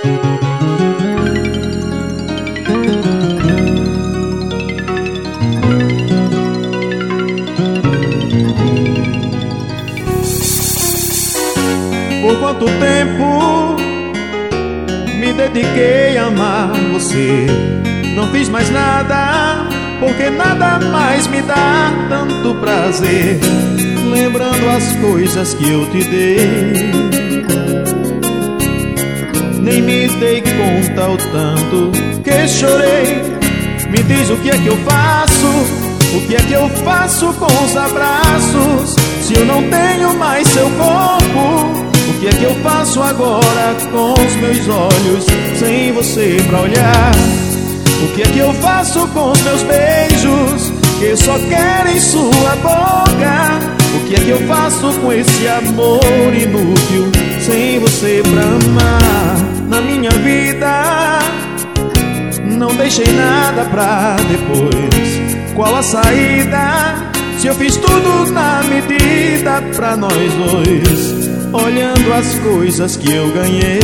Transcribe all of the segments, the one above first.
Por quanto tempo me dediquei a amar você? Não fiz mais nada, porque nada mais me dá tanto prazer. Lembrando as coisas que eu te dei, nem me dei conta o tanto que chorei. Me diz o que é que eu faço, o que é que eu faço com os abraços, se eu não tenho mais seu corpo? O que é que eu faço agora com os meus olhos sem você pra olhar? O que é que eu faço com os meus beijos que só querem sua boca? O que é que eu faço com esse amor inútil sem você pra amar? Na minha vida não deixei nada pra depois. Qual a saída se eu fiz tudo na medida pra nós dois? Olhando as coisas que eu ganhei,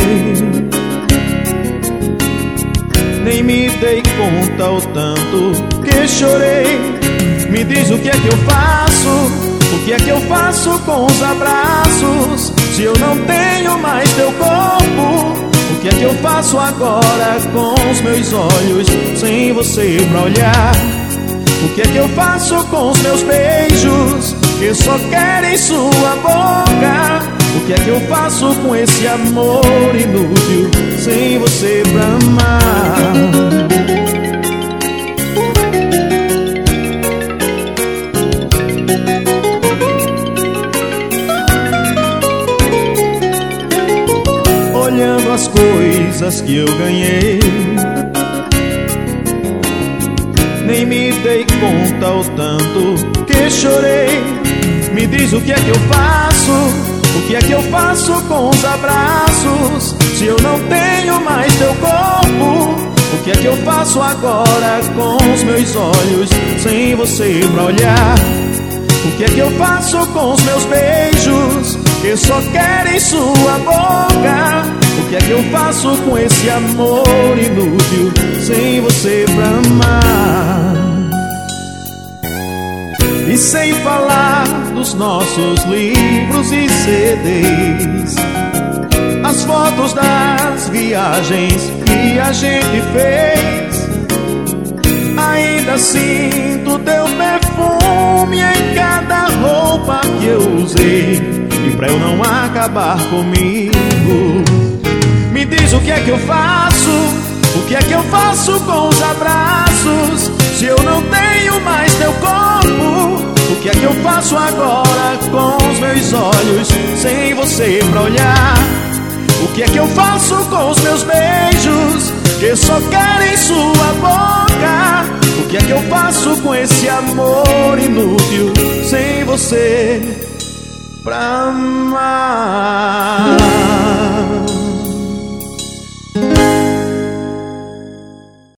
nem me dei conta o tanto que chorei. Me diz o que é que eu faço, o que é que eu faço com os abraços, se eu não tenho mais teu corpo? O que é que eu faço agora com os meus olhos sem você pra olhar? O que é que eu faço com os meus beijos que só querem sua boca? O que é que eu faço com esse amor inútil sem você pra amar? Olhando as coisas que eu ganhei, nem me dei conta o tanto que chorei. Me diz o que é que eu faço, o que é que eu faço com os abraços, se eu não tenho mais teu corpo? O que é que eu faço agora com os meus olhos sem você pra olhar? O que é que eu faço com os meus beijos que só querem sua boca? O que é que eu faço com esse amor inútil sem você pra amar? E sem falar dos nossos livros e CDs, as fotos das viagens que a gente fez. Ainda sinto teu perfume em cada roupa que eu usei, e pra eu não acabar comigo, me diz o que é que eu faço, o que é que eu faço com os abraços, se eu não tenho mais teu corpo? O que é que eu faço agora com os meus olhos sem você pra olhar? O que é que eu faço com os meus beijos que só querem sua boca? O que é que eu faço com esse amor inútil sem você pra amar?